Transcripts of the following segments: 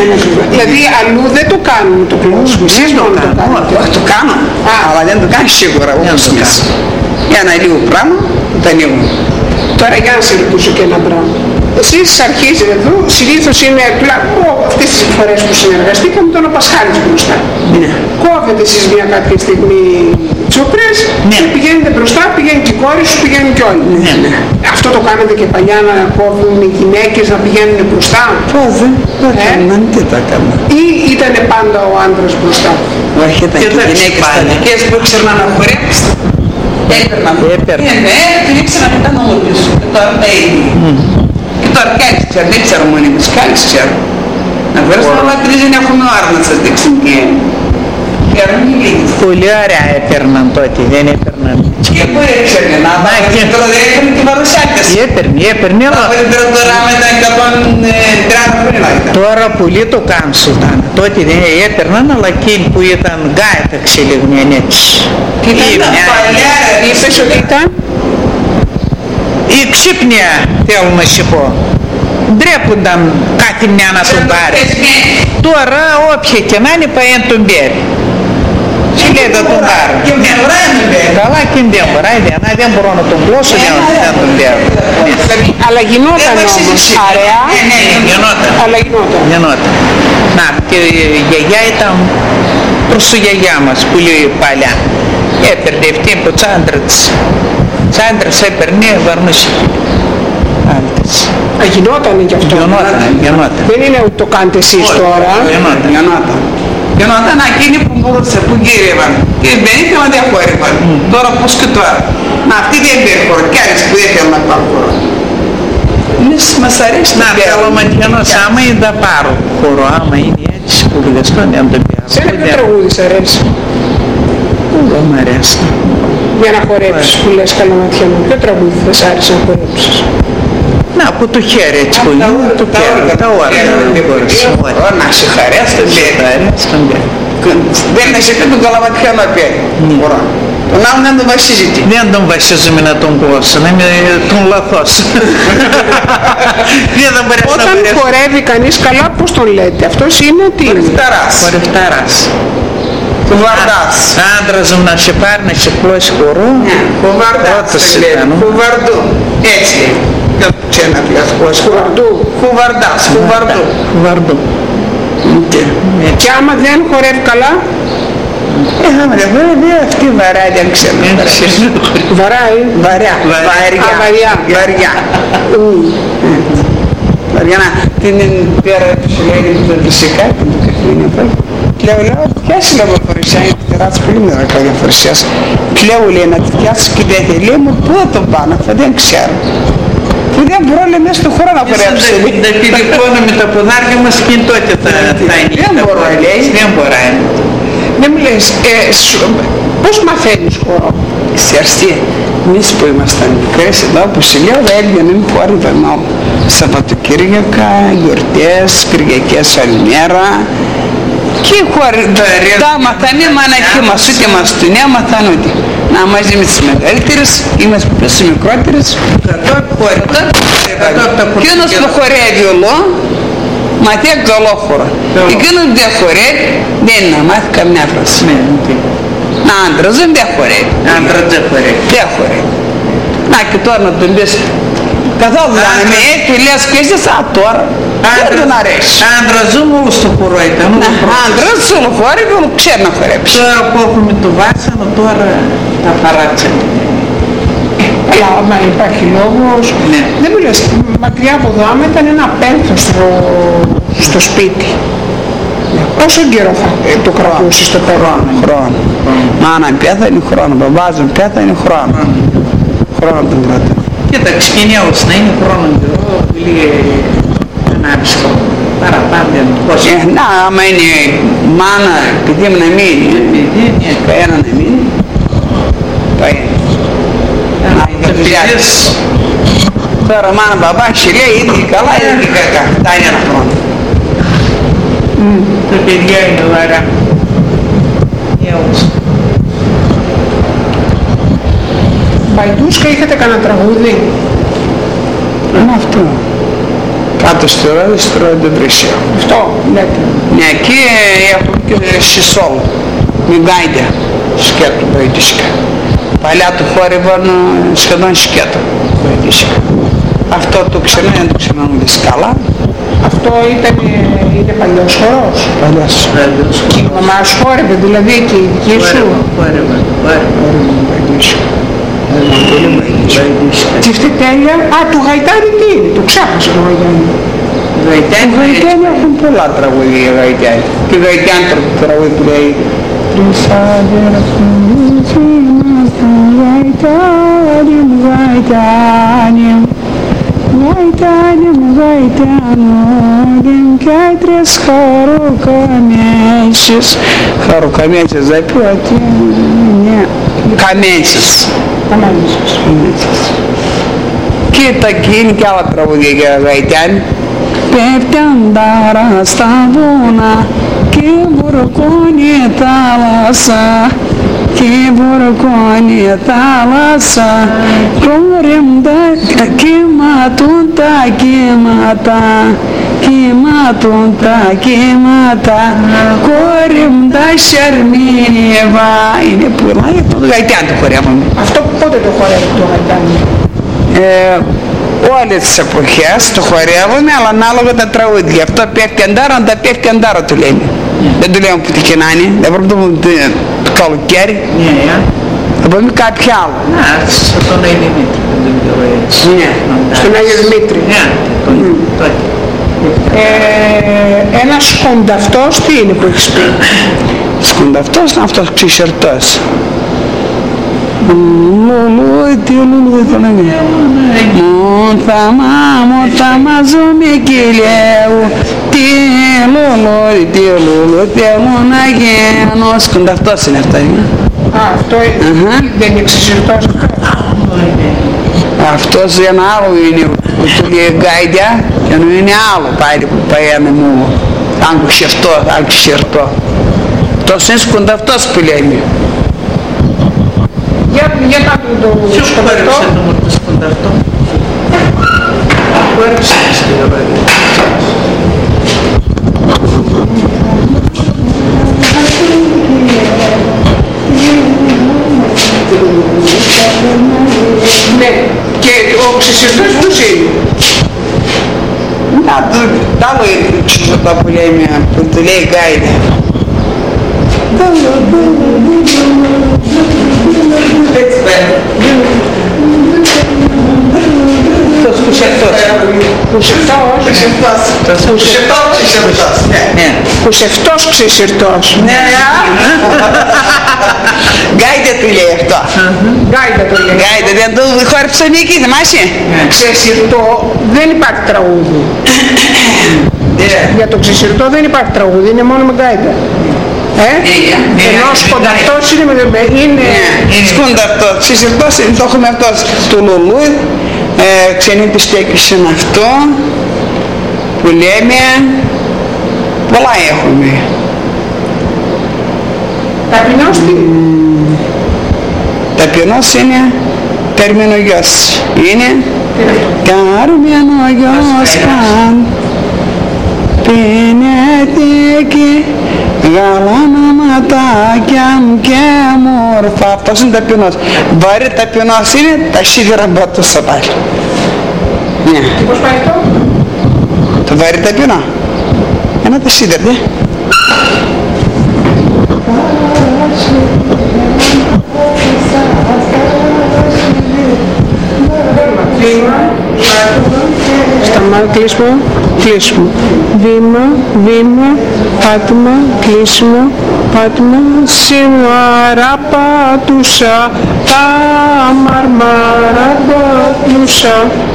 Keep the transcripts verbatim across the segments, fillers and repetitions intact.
Δηλαδή αλλού δεν το κάνουν το κλώσιμο, εσείς μόνο το κάνετε. Όχι, το κάνω, αλλά δεν το κάνει σίγουρα όπως εμείς. Ένα λίγο πράγμα, το ανοίγουν. Τώρα για να σε ρωτήσω και ένα πράγμα. Εσείς αρχίζετε εδώ, συνήθως είναι αυτές τις φορές που συνεργαστήκαμε τον Πασχάλης μπροστά. Ναι. Κόβετε εσείς μια κάποια στιγμή τσούπρες, ναι. Και πηγαίνετε μπροστά, πηγαίνει και η κόρη σου, πηγαίνουν και όλοι. Ναι, ναι. Αυτό το κάνετε και παλιά να κόβουν οι γυναίκες να πηγαίνουν μπροστά. Πώς δεν, δεν τι τα κάνουμε. Ή ήταν πάντα ο άντρας μπροστά. Όχι, ήταν και οι γυναίκες τατικές που ήξεραν να χορέψουν. Έπαιρναν. Ναι, ναι, την ήξεραν ήταν όλο πίσω. Και τώρα τα ίδια. Και τώρα κι άλλοι ξέρουν, δεν ξέρουν μόνοι μας, κι άλλοι ξέρουν. Να βρέσουν όλα τρεις δεν έχουμε ώρα να σας δείξουν και ξέρουν οι λίγοι. Πολύ ωραία έπαιρναν τότε, δεν έπαιρναν. Και πού έξερνε, να πάει, τώρα δεν έφερνε και παρουσιάτες. Έπαιρνε, έπαιρνε. Τώρα με τα εκατόν τριάντα χρόνια ήταν. Τώρα πολύ το κάνουν ήταν. Τότε δεν έπαιρναν, αλλά εκείνοι που ήταν γκάιτα ξελίγνιαν έτσι. Τι ήταν παλιά, είπες ότι ήταν. Η ξύπνια θέλω να σου πω. Ντρέπονταν κάτι μια να τον πάρει. Τώρα όποια και να είναι πάει εν τον μπέρι. Τι λέει θα τον πάρει. Και μια φορά είναι μπέρι. Καλά και δεν μποράει, δεν μπορώ να τον πλώσω για να τον μπέρι. Αλλά γινόταν όμως αραιά. Ναι, γινόταν. Αλλά γινόταν. Γινόταν. Να, και η γιαγιά ήταν προς τη γιαγιά μας που λέει παλιά. Έπαιρνε αυτή από τσάντρα της. Τσάντρας έπαιρνε, βαρνούσε. Α, γινότανε κι αυτό. Γινόταν, γινόταν. Δεν είναι ότι το κάνετε εσείς τώρα. Γινόταν, γινόταν. Γινόταν εκείνοι που μπορούσε, που γύρευαν. Και δεν ήθελαν να διαχώρευαν. Τώρα πώς και τώρα. Να αυτοί δεν πήρε χώρο. Κι άλλες που δεν θέλουν να πάρουν χώρο. Εμείς μας αρέσει να θέλω ματιανός, άμα είναι να πάρω χώρο, άμα είναι έτσι που βιαστώ, δεν το πιάσω. Σε ένα ποιο τραγούδι σ' αρέσει. Όλα μ' αρέσει. Για να χορέψεις που λες Καλαματιανό, ποιο τραγούδι θα σ' άρεσε να χορέψεις. Να, από το χέρι έτσι που είναι, το χέρι, τα ώρα, δεν μπορείς. Να σε χαρέσει τον πέρι. Δεν είσαι και τον Καλαματιανό πέρι. Τον άλλον δεν τον βασίζεται. Δεν τον βασίζουμε να τον πλώσω, να με τον λαθώσω. Όταν χορεύει κανείς καλά, πώς τον λέτε, αυτός είναι τι είναι. Χορευταράς. Χορευταράς. Κουβαρδάς. Άντρας μου να σε πάρει να σε πλώσει χορό. Κουβαρδάς σε λέει. Κουβαρδού. Έτσι λέει. Δεν ξέρω να πλάς κουβαρδού. Κουβαρδάς. Κουβαρδού. Κουβαρδού. Και άμα δεν χορεύει καλά. Ε, άμα δεν χορεύει αυτή βαράει, δεν ξέρω. Βαράει. Βαριά. Βαριά. Βαριά. Βαριά. Βαριά να την πέρα που σου λέει το φυσικά που το καθημερινή πέρα. Λέω, λέω, πιάσει λέω φορεσιά, είναι τεράτς πολύ μεγάλη καλή φορεσιάς. Λέω, λέει, να τη πιάσεις και δεν θέλει, λέει μου, πού θα τον πάνω, αυτό δεν ξέρω. Που δεν μπορώ, λέει, μέσα στον χώρο να χορέψω. Δεν πηγαίνω με τα ποδάρια μας και τότε θα είναι. Δεν μπορώ, λέει. Δεν μπορώ. Δεν μου λες, πώς μαθαίνεις χώρο. Στη αρχή, εμείς που ήμασταν μικρές εδώ, που σου λέω, έβγαινε χώρο περνάω. Σαββατοκύριακα, γιορτές, Κυριακές όλη μέρα. Και χωρίς τα μαθάνε μαναχή μας, ούτε μας του νέα μαθάνε ούτε. Να μαζί με τις μεγαλύτερες, είμαστε πίσω μικρότερες. Εκείνος που χορεύει όλο, μαθαίνει καλόχωρο. Εκείνος που δεν χορεύει, δεν είναι να μάθει καμιά φράση. Να άντρας δεν χορεύει. Άντρας δεν χορεύει. Δεν χορεύει. Να και τώρα να τον πεις, καθόλου να με έτσι λες και εσύ σαν τώρα. Δεν τον αρέσει. Άντρας δεν μου στο χορό ήταν. Άντρας στον χορεύει, μου ξέρει να χορέψει. Τώρα που έχουμε το βάσανο, τώρα τα παράτσα. Αλλά άμα υπάρχει λόγος, ναι. Δεν μου λες, μακριά από εδώ, άμα ήταν ένα πένθος στο, στο σπίτι, πόσο καιρό θα το κρατούσε στο χρόνο. Χρόνο. Μάνα πια θα είναι χρόνο, μπαμπάς μου πια θα είναι χρόνο. Χρόνο τον κρατά. Κοίταξε, γενιάως να είναι χρόνο καιρό, λίγε ανάπτυξη χρόνο. Παραπάντε, πώς. Να, άμα είναι μάνα, παιδί μου να μείνει, ένα να μείνει, το είναι. Τώρα μάνα μπαμπά λέει ήδη καλά ήδη κακά. Τα είναι ένα χρόνο. Τα παιδιά είναι βαρά. Μπαϊντούσκα είχατε κανένα τραγούδι. Είναι αυτό. Κάτω στη ρόδα, στη ρόδα δεν βρίσκω. Αυτό, ναι. Ναι, εκεί έχουν και σισόλ, με γκάιντα, σκέτο βοητήσκα. Παλιά του χόρευαν σχεδόν σκέτο βοητήσκα. Αυτό το ξέρω, δεν το ξέρω να δεις καλά. Αυτό ήταν, είναι παλιός χορός. Παλιός. Και η μαμά σου χόρευε, δηλαδή και η δική σου. Χόρευε, χόρευε. Τι φτετέλεια, α, του Γαϊτάνη τι είναι, το ξέχασα το Γαϊτάνη. Οι Γαϊτάνοι έχουν πολλά τραγούδια για Γαϊτάνη. Και οι Γαϊτάνοι τραγούδι που λέει Γαϊτάνι μου, Γαϊτάνι μου, Γαϊτάνι μου, Γαϊτάνι μου, και τρεις χαροκαμέσεις. Χαροκαμέσεις запьете, ναι. Καμέσεις. Καμέσεις. Κοίτα, εκεί είναι και άλλα τραγούδια για Γαϊτάνι. Πέφτει αντάρα στα βουνά και βουρκώνει η θάλασσα, και βουρκώνει η θάλασσα, κορυμπά κύματουν τα κύματα, κύματουν τα κύματα, κορυμπά σαρμίβα. Είναι πολλά, το Γαϊτάνι το χορεύουμε. Αυτό πότε το χορεύει το Γαϊτάνι? Ε, όλες τις εποχές το χορεύουμε, αλλά ανάλογα τα τραγούδια. Αυτό πέφτει αντάρα, αν τα πέφτει αντάρα του λέμε. Δεν του λέμε που τη κοινάνει, δεν πρέπει να το πούμε το καλοκαίρι. Θα πούμε κάποιο άλλο. Ναι, στον Άγιο Δημήτρη. Ναι, στον Άγιο Δημήτρη. Ναι, τότε. Ένας σκονταυτός τι είναι που έχεις πει? Σκονταυτός είναι αυτός ξυσερτός. Λουλούι, τι λουλούι το λέγει. Μου θα μα, μου θα μαζούμε κυλιέου, τι λουλούι, τι λουλούι, θέλω να γίνω. Σκονταυτός είναι αυτό. Α, αυτό δεν είναι ξυσερτός αυτό. Αυτός ένα άλλο είναι που του λέει γκάιντα και ενώ είναι άλλο πάλι που πάει μου. Αν ξερτώ, αν ξερτώ. Αυτός είναι σκονταυτός που λέμε. Για, για κάτω το σκονταυτό. Το σκονταυτό. Πού έρχεσαι στη Γαβαρία? Ναι, και ο ξεσυρτός ποιος είναι? Να, το άλλο είναι ξεσυρτό που λέμε, που του λέει γκάιντα. Έτσι πέρα. Το σκουσευτός. Κουσευτός. Το σκουσευτός ξεσυρτός. Ναι. Κουσευτός ξεσυρτός. Ναι, γκάιντα του λέει αυτό. Γκάιντα το λέει. Γκάιντα, δεν το χόρεψε Νίκη, θυμάσαι. Ξεσυρτό δεν υπάρχει τραγούδι. Για το ξεσυρτό δεν υπάρχει τραγούδι, είναι μόνο με γκάιντα. Ε? Ενώ σκονταυτός είναι με... είναι... Σκονταυτός, ξεσυρτός είναι, το έχουμε αυτός του Λουλούι, ξενύτη στέκης είναι αυτό, που λέμε, πολλά έχουμε. Ταπεινός τι? Ταπεινός είναι τερμινογιός. Είναι τερμινογιός παν, πίνεται εκεί, γαλάνα ματάκια μου και μόρφα. Αυτός είναι ταπεινός. Βαρύ ταπεινός είναι τα σίδερα μπατούσα πάλι. Ναι. Και πώς πάει αυτό? Το βαρύ ταπεινό. Ένα τα σίδερα, ναι. Σταμάτη, κλείσιμο, κλείσιμο. Βήμα, βήμα, πάτημα, κλείσιμο, πάτημα. Σήμερα πατούσα, τα μαρμάρα πατούσα.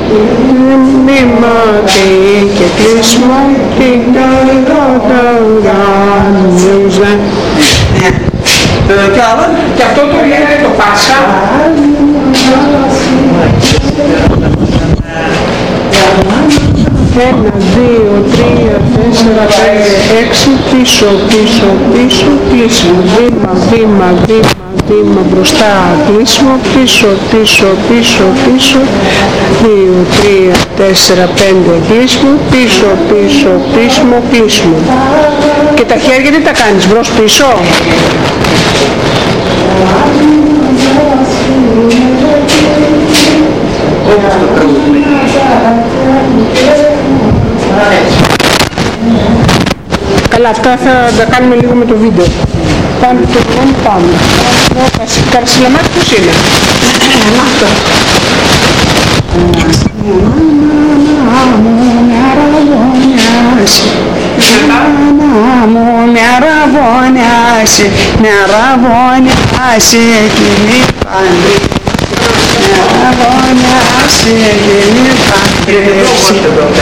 Βήματι και κλείσιμο, την καρδότα ουράνιουζα. Και αυτό το λένε το Πάσχα. Ένα, δύο, τρία, τέσσερα, πέντε, έξι, πίσω, πίσω, πίσω, κλείσιμο, βήμα, βήμα, βήμα, βήμα μπροστά, κλείσιμο, πίσω, πίσω, πίσω, πίσω, δύο, τρία, τέσσερα, πέντε, κλείσιμο, πίσω, πίσω, πίσω, κλείσιμο. Και τα χέρια τι τα κάνεις, μπρος πίσω? Καλά, αυτά θα τα κάνουμε λίγο με το βίντεο. Πάμε το μόνο, πάμε. Ο Καρσιλαμάς πώς είναι? Αυτό. Με αραβωνιάσει, με αραβωνιάσει και μη παντρεύσει. Με αραβωνιάσει και μη παντρεύσει.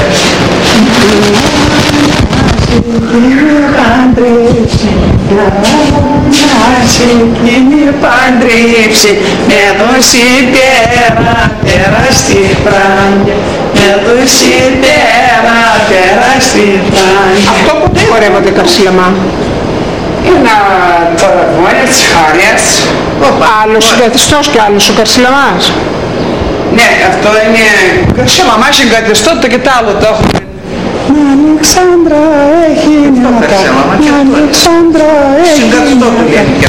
Και μη παντρεύσει, με δώσει πέρα, πέρα στη φράγια. Με δώσει πέρα, πέρα στη φράγια. Αυτό ποτέ χορεύατε, Καρσιλαμά? Ένα ταραβόνια της Χάριας. Άλλος συγκαθιστός κι άλλος ο Καρσιλαμάς. Ναι, αυτό είναι Καρσιλαμά συγκαθιστό, το και το άλλο το έχουμε. Μια Αλεξάνδρα έχει νιώτα, μια Αλεξάνδρα έχει νιώτα.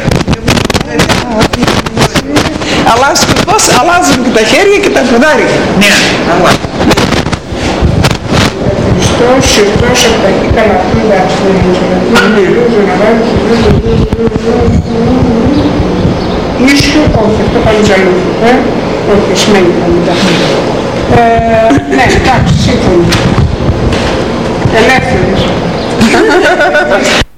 Αλλάζουν και τα χέρια και τα ποδάρια. Ναι, αλλά. Χριστός, σιρτός, επταχή, καλά, εντάξει, να βάλεις, ίσιο, όχι, αυτό πάλι ζαλού, ε, όχι, σημαίνει πάντα. Ναι, εντάξει, σύμφωνα. Ελεύθερες.